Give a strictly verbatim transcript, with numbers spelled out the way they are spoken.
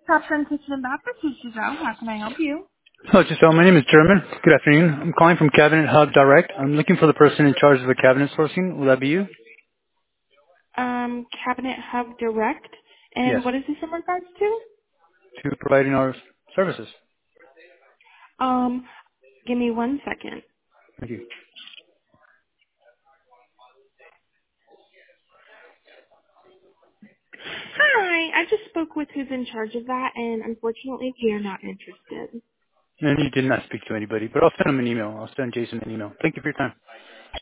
Catherine Kitchen and Bathroom Teachers out. How can I help you? Hello, Giselle. My name is German. Good afternoon. I'm calling from Cabinet Hub Direct. I'm looking for the person in charge of the cabinet sourcing. Will that be you? Um, Cabinet Hub Direct. Yes. And what is this in regards to? To providing our services. Um, give me one second. Thank you. Hi, I just spoke with who's in charge of that, and unfortunately, we are not interested. And you did not speak to anybody, but I'll send him an email. I'll send Jason an email. Thank you for your time.